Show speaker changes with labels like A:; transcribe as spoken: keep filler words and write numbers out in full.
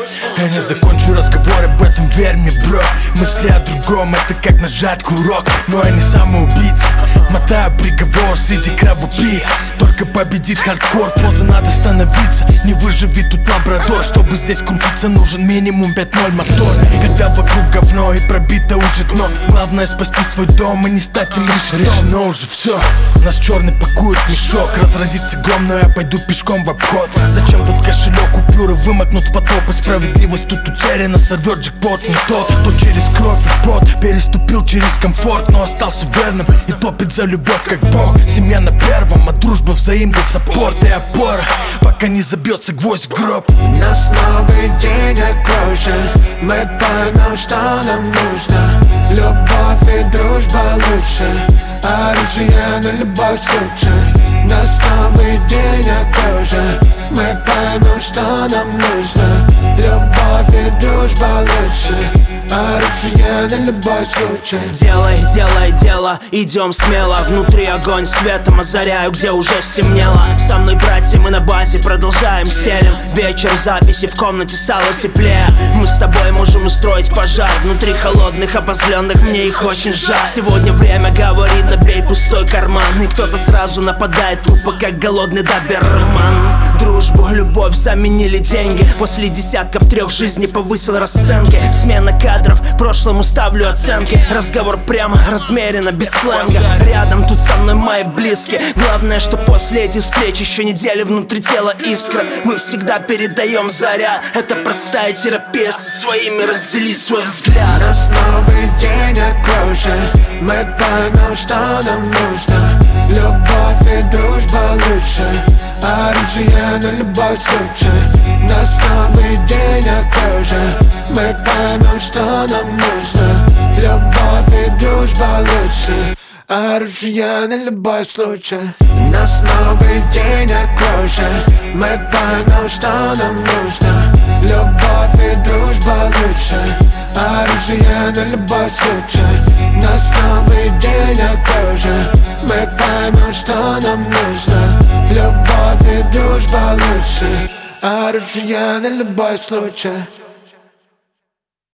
A: Я не закончу разговор об этом, верь мне, бро. Мысли о другом, это как нажать курок. Но я не самоубийца, мотаю приговор среди кровопийц. Только победит хардкор, в позу надо становиться. Не выживет тут лабрадор, чтобы здесь крутиться нужен минимум пять ноль мотор. Когда вокруг говно и пробито уже дно, главное спасти свой дом и не стать им решено. Решено уже все, нас черный пакует мешок. Разразится гром, но я пойду пешком в обход. Зачем тут кошелек, купюры вымокнут в потоп. И справедливость тут утеряна, сорвет джекпот. Не тот, кто через кровь и пот переступил через комфорт, но остался верным и топит за любовь как бог. Семья на первом, а дружба взаимный саппорт и опора, пока не забьется гвоздь в гроб.
B: Нас новый день окружен, мы поймем, что нам нужно. Любовь и дружба лучше, оружие на любой случай. Нас новый день окружен, мы поймем, что нам нужно. Любовь и дружба лучше, оружие на любой случай.
C: Делай, делай дело, идем смело. Внутри огонь светом озаряю, где уже стемнело. Со мной братья, мы на базе продолжаем стелем. Вечер записи, в комнате стало теплее. Мы с тобой можем устроить пожар. Внутри холодных, обозленных, мне их очень жаль. Сегодня время говорит, набей пустой карман. И кто-то сразу нападает тупо, как голодный доберман. Дружбу, любовь заменили деньги. После десятков трех жизней повысил расценки. Смена кадров, прошлому ставлю оценки. Разговор прямо, размеренно, без сленга. Рядом тут со мной мои близкие. Главное, что после этих встреч еще недели внутри тела искра. Мы всегда передаем заряд. Это простая терапия, со своими раздели свой взгляд.
B: Нас новый день окружен, мы поймем, что нам нужно. Любовь и дружба лучше, оружие на любой случай. Нас новый день окружен, мы поймем, что нам нужно. Любовь и дружба лучше, оружие на любой случай. Нас новый день окружен, мы поймем, что нам нужно. Любовь и дружба лучше, оружие на любой случай. Нас новый день окружен, мы поймем, что нам нужно. Любовь и дружба лучше, оружие на любой случай.